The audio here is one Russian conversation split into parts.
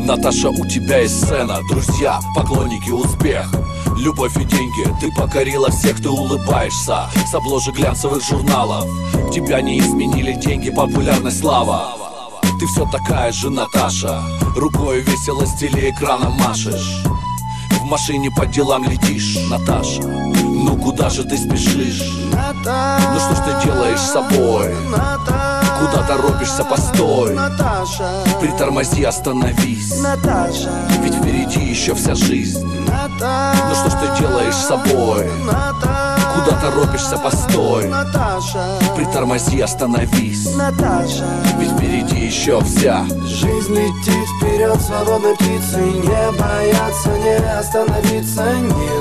Наташа, у тебя есть сцена, друзья, поклонники, успех, любовь и деньги. Ты покорила всех, ты улыбаешься с обложек глянцевых журналов. Тебя не изменили деньги, популярность, слава. Ты все такая же, Наташа, рукой весело с телеэкрана машешь. В машине по делам летишь, Наташа, ну куда же ты спешишь? Ну что ж ты делаешь с собой? Куда торопишься, постой, Наташа. Притормози, остановись, Наташа. Ведь впереди еще вся жизнь, Наташа. Ну что ж ты делаешь с собой? Наташа. Куда торопишься, постой, Наташа. Притормози, остановись, Наташа. Ведь впереди еще вся жизнь летит вперед свободной птицей. Не бояться, не остановиться, нет.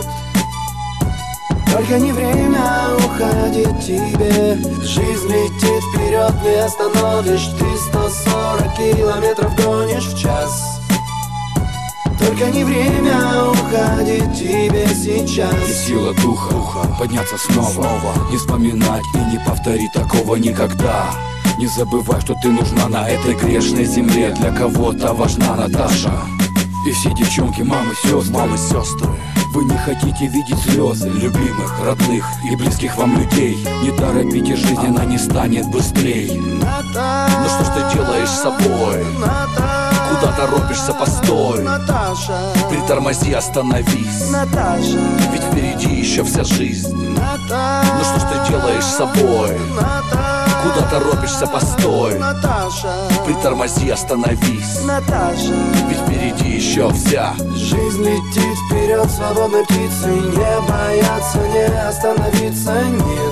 Только не время уходить тебе. Жизнь летит вперед, не остановишь. Ты 140 километров гонишь в час. Только не время уходить тебе сейчас. И сила духа подняться снова, не вспоминать и не повторить такого никогда. Не забывай, что ты нужна на этой грешной земле. Для кого-то важна Наташа. И все девчонки, мамы, сестры, вы не хотите видеть слезы любимых, родных и близких вам людей. Не торопите, жизнь она не станет быстрей. Ну что ж ты делаешь с собой? Куда торопишься, постой, Наташа. Притормози, остановись, Наташа. Ведь впереди еще вся жизнь, Наташа. Ну что ж ты делаешь с собой? Куда торопишься, постой, Наташа. Притормози, остановись, Наташа. Ведь впереди еще вся жизнь летит вперед свободной птицей. Не бояться, не остановиться, нет.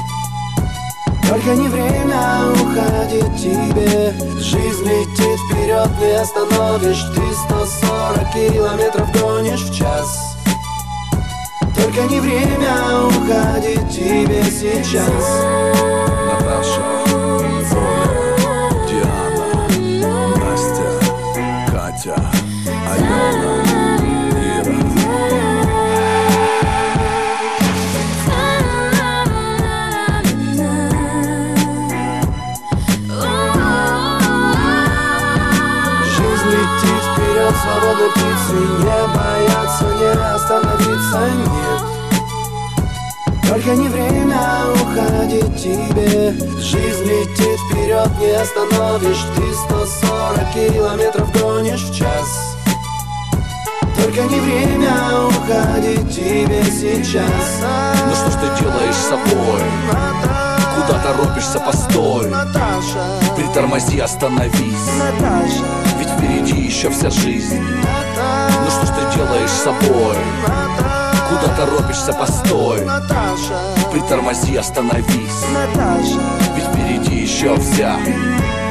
Только не время уходить тебе. Жизнь летит вперед, не остановишь. Ты 140 километров гонишь в час. Только не время уходить тебе сейчас. Наташа, Оля, Диана, Настя, Катя, Алена, Ира. Жизнь летит вперед свободной птицей. Не бояться, не остановиться, нет. Только не время уходить тебе. Жизнь летит вперед, не остановишь. Ты 140 километров гонишь в час. Только не время уходить тебе сейчас. Ну что ж ты делаешь с собой? Куда торопишься, постой, Наташа. Притормози, остановись, Наташа. Ведь впереди еще вся жизнь, Наташа. Ну что ж ты делаешь с собой? Куда торопишься, постой, Наташа. Притормози, остановись, Наташа. Ведь впереди еще вся